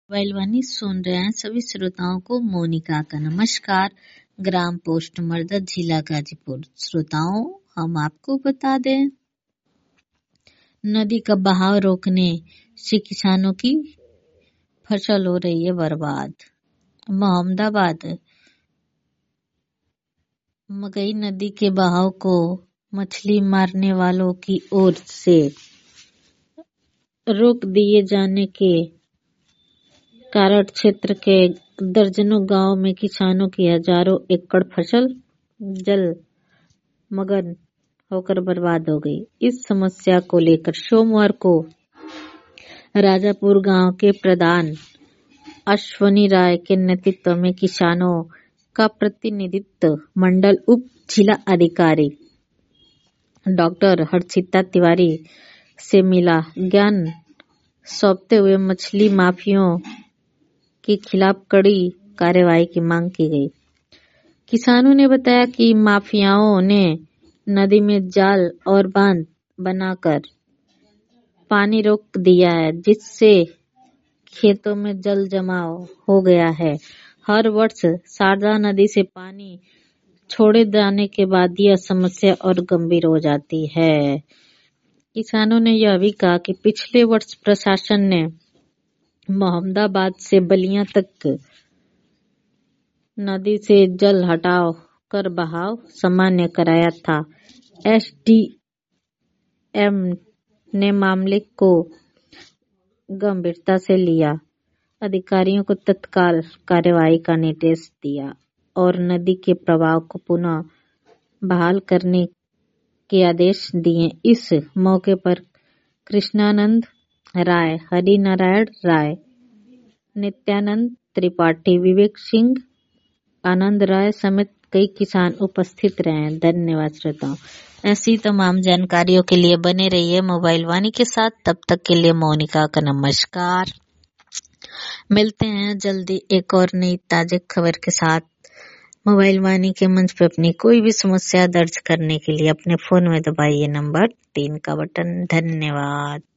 Mobile सुन रहे हैं सभी श्रोताओं को मोनिका का नमस्कार। ग्राम पोस्ट मर्दत जिला गाजीपुर। श्रोताओं, हम आपको बता दें, नदी का बहाव रोकने से किसानों की फसल हो रही है बर्बाद। मोहम्मदाबाद मगई नदी के बहाव को मछली मारने वालों की ओर से रोक दिए जाने के कारण क्षेत्र के दर्जनों गांव में किसानों की हजारों एकड़ फसल जलमग्न होकर बर्बाद हो गई। इस समस्या को लेकर सोमवार को राजापुर गांव के प्रधान अश्वनी राय के नेतृत्व में किसानों का प्रतिनिधित्व मंडल उप जिला अधिकारी डॉक्टर हर्षिता तिवारी से मिला। ज्ञान सौंपते हुए मछली माफियाओं के खिलाफ कड़ी कार्रवाई की मांग की गई। किसानों ने बताया कि माफियाओं ने नदी में जाल और बांध बनाकर पानी रोक दिया है, जिससे खेतों में जल जमाव हो गया है। हर वर्ष शारदा नदी से पानी छोड़े जाने के बाद यह समस्या और गंभीर हो जाती है। किसानों ने यह भी कहा कि पिछले वर्ष प्रशासन ने मोहम्मदाबाद से बलिया तक नदी से जल हटाव कर बहाव सामान्य कराया था। एसडीएम ने मामले को गंभीरता से लिया, अधिकारियों को तत्काल कार्रवाई का निर्देश दिया और नदी के प्रवाह को पुनः बहाल करने के आदेश दिए। इस मौके पर कृष्णानंद राय, हरिनारायण राय, नित्यानंद त्रिपाठी, विवेक सिंह, आनंद राय समेत कई किसान उपस्थित रहे। धन्यवाद श्रोताओं। ऐसी तमाम जानकारियों के लिए बने रहिए मोबाइल वाणी के साथ। तब तक के लिए मोनिका का नमस्कार। मिलते हैं जल्दी एक और नई ताजे खबर के साथ। मोबाइल वाणी के मंच पे अपनी कोई भी समस्या दर्ज करने के लिए अपने फोन में दबाइए नंबर 3 का बटन। धन्यवाद।